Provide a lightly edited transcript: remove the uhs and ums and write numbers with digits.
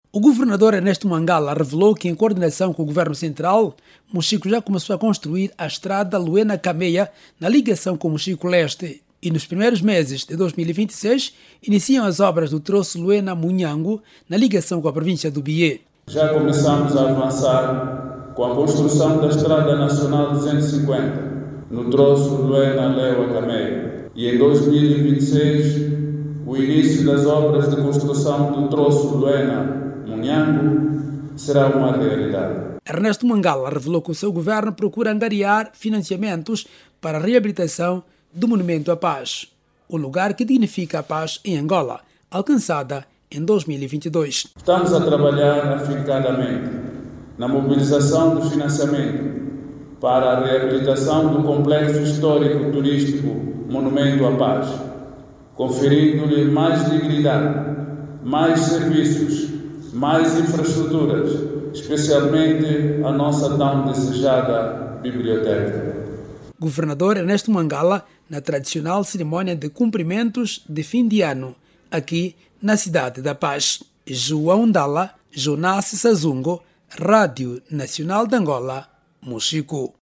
O governador Ernesto Mangala revelou que, em coordenação com o governo central, Mochico já começou a construir a estrada Luena-Cameia na ligação com Mochico Leste. E nos primeiros meses de 2026, iniciam as obras do troço Luena-Munhango na ligação com a província do Bié. Já começamos a avançar com a construção da Estrada Nacional 250, no troço Luena-Leua-Cameia. E em 2026, o início das obras de construção do troço Luena-Munhango será uma realidade. Ernesto Mangala revelou que o seu governo procura angariar financiamentos para a reabilitação do Monumento à Paz, o lugar que dignifica a paz em Angola, alcançada em 2022. Estamos a trabalhar afincadamente na mobilização de financiamento para a reabilitação do complexo histórico turístico Monumento à Paz, conferindo-lhe mais dignidade, mais serviços, mais infraestruturas, especialmente a nossa tão desejada biblioteca. Governador Ernesto Mangala, na tradicional cerimónia de cumprimentos de fim de ano, aqui na Cidade da Paz. João Dalla, Jonas Sazungo, Rádio Nacional de Angola, Mochico.